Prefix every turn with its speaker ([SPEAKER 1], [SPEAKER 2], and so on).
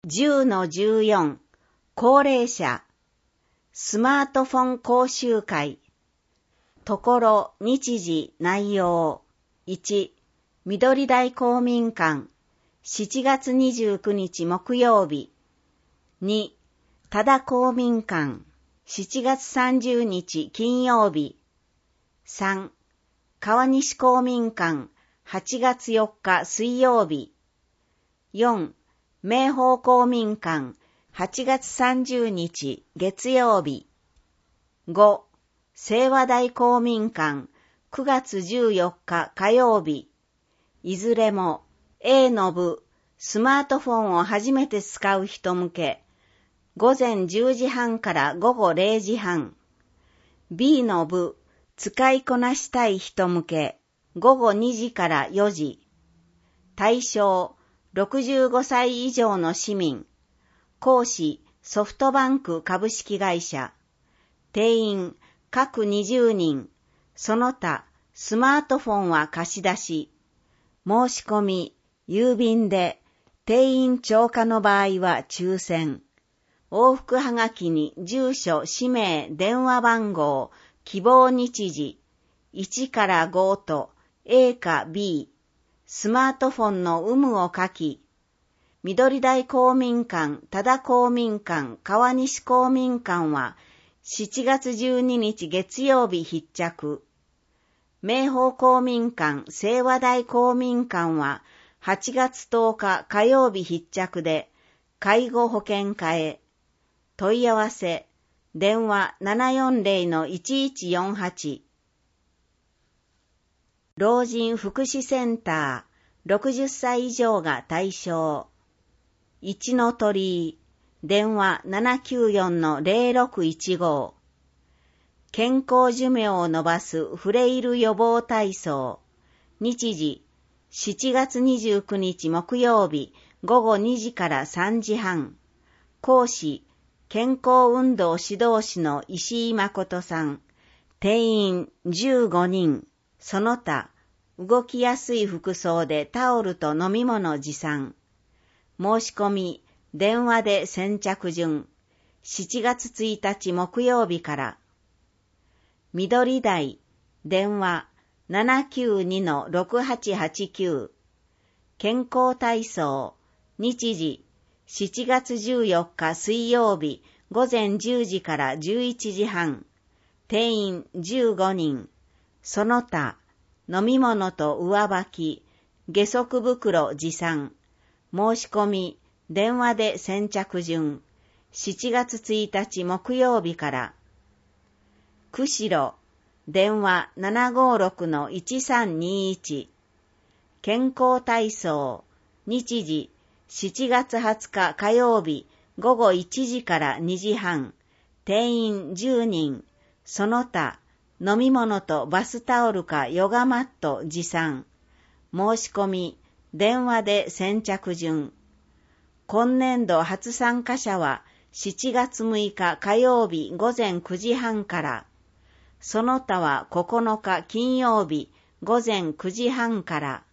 [SPEAKER 1] 10-14 高齢者スマートフォン講習会ところ日時内容1緑台公民館7月29日木曜日2多田公民館7月30日金曜日3川西公民館8月4日水曜日4明豊公民館8月30日月曜日5清和台公民館9月14日火曜日いずれも A の部スマートフォンを初めて使う人向け午前10時半から午後0時半 B の部使いこなしたい人向け午後2時から4時対象65歳以上の市民講師ソフトバンク株式会社定員各20人その他スマートフォンは貸し出し申し込み郵便で定員超過の場合は抽選往復はがきに住所氏名電話番号希望日時1から5と A か Bスマートフォンの有無を書き、緑台公民館、多田公民館、川西公民館は7月12日月曜日必着。明豊公民館、清和台公民館は8月10日火曜日必着で、介護保険課へ。問い合わせ、電話 740-1148。老人福祉センター60歳以上が対象一の鳥居電話 794-0615 健康寿命を延ばすフレイル予防体操日時7月29日木曜日午後2時から3時半講師健康運動指導士の石井誠さん定員15人その他、動きやすい服装でタオルと飲み物持参。申し込み、電話で先着順。7月1日木曜日から。緑台、電話 792-6889。健康体操、日時、7月14日水曜日午前10時から11時半。定員15人。その他、飲み物と上履き、下足袋持参。申し込み、電話で先着順。7月1日木曜日から。釧路、電話 756-1321。健康体操、日時、7月20日火曜日午後1時から2時半。定員10人。その他、飲み物とバスタオルかヨガマット持参。申し込み、電話で先着順。今年度初参加者は7月6日火曜日午前9時半から。その他は9日金曜日午前9時半から。